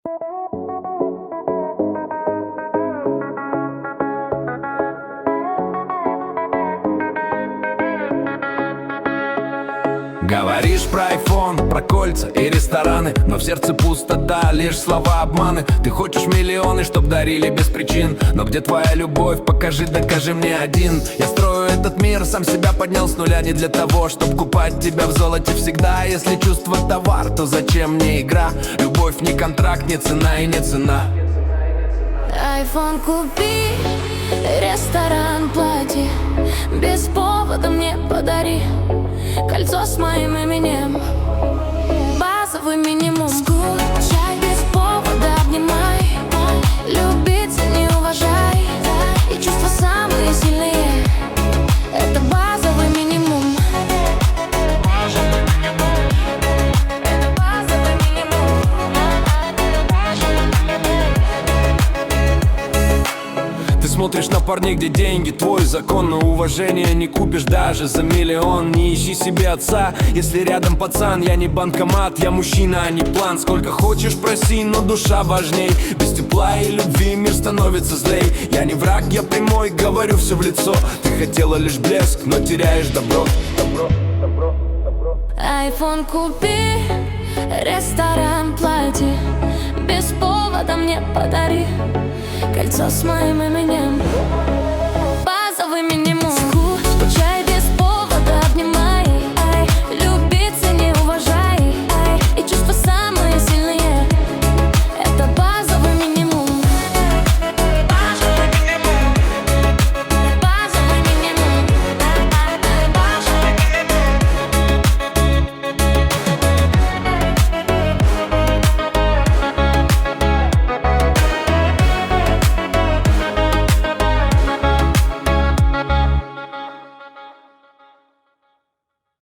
Говоришь про айфон, про кольца и рестораны, но в сердце пустота, лишь слова обманы. Ты хочешь миллионы, чтоб дарили без причин, но где твоя любовь? Покажи, докажи мне один. Я строю этот мир, сам себя поднял с нуля не для того, чтоб купать тебя в золоте всегда. Если чувство товар, то зачем мне игра? Любовь не контракт, не цена и не цена. Айфон купи, ресторан плати, без повода мне подари кольцо с моим именем, базовый минимум. Скучай без повода, обнимай, любиться не уважай, и чувства самые сильные — это базовый минимум. Это базовый минимум. Ты смотришь на парней, где деньги твой закон, но уважение не купишь даже за миллион. Не ищи себе отца, если рядом пацан. Я не банкомат, я мужчина, а не план. Сколько хочешь проси, но душа важней. Без тепла и любви мир становится злей. Я не враг, я прямой, говорю все в лицо. Ты хотела лишь блеск, но теряешь добро. Айфон купи, ресторан плати, без повода мне подари кольцо с моим именем,